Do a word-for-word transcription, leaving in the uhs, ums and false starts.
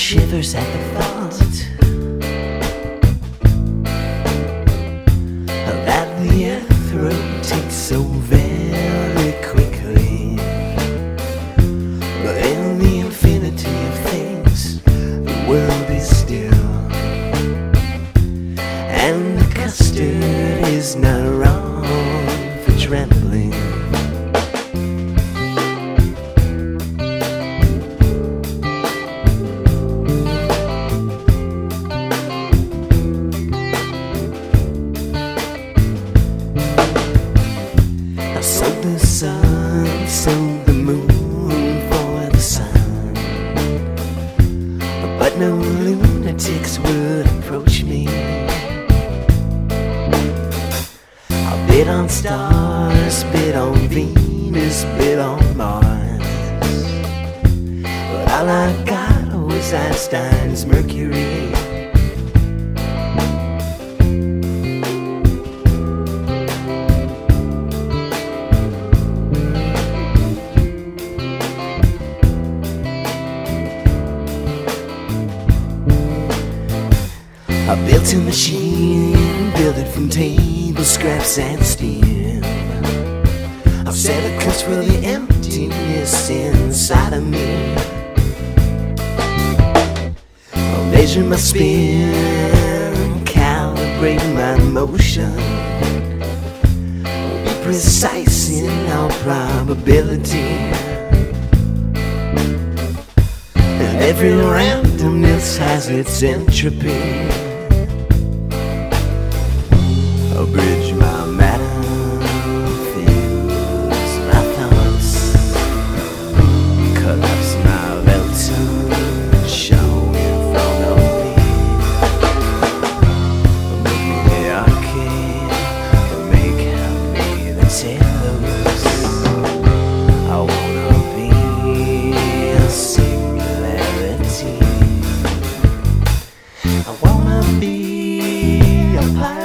shivers at the thought that the earth rotates so very quickly. But in the infinity of things, the world is still, and the custard is not wrong for trembling. So the sun, so the moon for the sun, but no lunatics would approach me. I bid on stars, bid on Venus, bid on Mars, but all I got was Einstein's Mercury. I built a machine, built it from table scraps and steel. I've set a curse for the emptiness inside of me. I'll measure my spin, calibrate my motion, be precise in all probability. And every randomness has its entropy. I'll bridge my matter, fuse my thoughts, collapse my Velton, show in front of me. Make me the arcade, make happy the tailors. I wanna be a singularity. I wanna be a pirate.